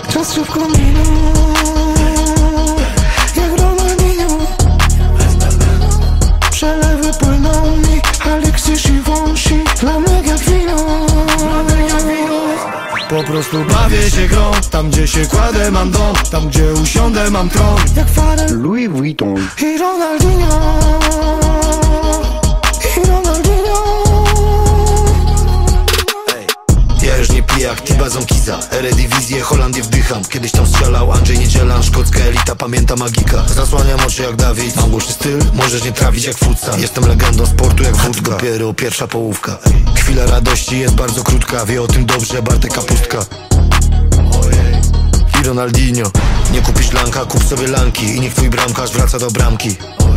Czas szybko minął, jak Ronaldinho. Przelewy płyną mi, Alexis Givenchy, dla mnie jak wino. Po prostu bawię się grą, tam gdzie się kładę mam dom, tam gdzie usiądę mam tron. Jak Farel Louis Vuitton. i Ronaldinho. Ja już nie piję jak Tiba Zonkiza, Eredivisie, Holandię wdycham. Kiedyś tam strzelał Andrzej Niedziela, szkocka elita, pamięta magika. Zasłaniam oczy jak Dawid, mam głośny styl, możesz nie trafić jak futsal. Jestem legendą sportu jak wódka, dopiero pierwsza połówka. Chwila radości jest bardzo krótka, wie o tym dobrze Bartek Kapustka. I Ronaldinho, nie kupisz lanka, kup sobie lanki. I niech twój bramkarz wraca do bramki.